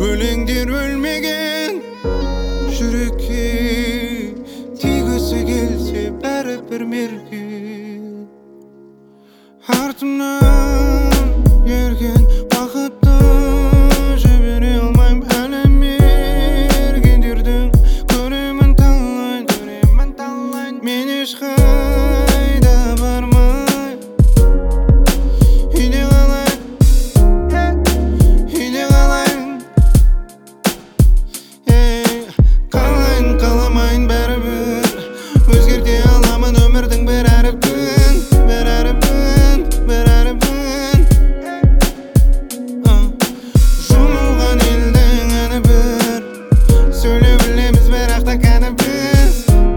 Өлеңдер өлмеген жүрекке, тигісі келсе бәрібір мерген. Артымнан ерген бақытты жібере алмайм әлі мергендердің. Көремін талай, мен ешқайда бармай. Үйде қалайын, қаламайын бәрібір. Өзгерте аламын өмірдің бір әріпін. Жұмылған елдің әні бір, сөйлей білеміз бірақ та кәнібіз.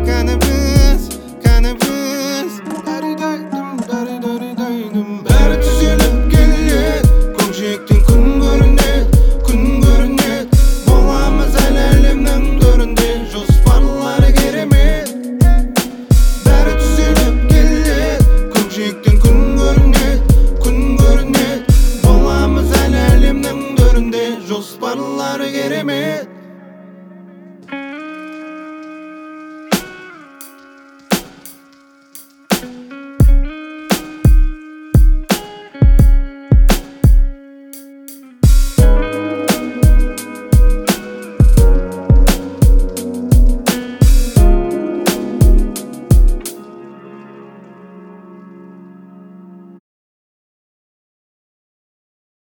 Бәрі түзеліп келеді, көкжиектен күн көрінеді. Боламыз әлі әлемнің төрінде, жоспарлары керемет. Бәрі түзеліп келеді, көкжиектен күн көрінеді. Боламыз әлі әлемнің төрінде, жоспарлары керемет.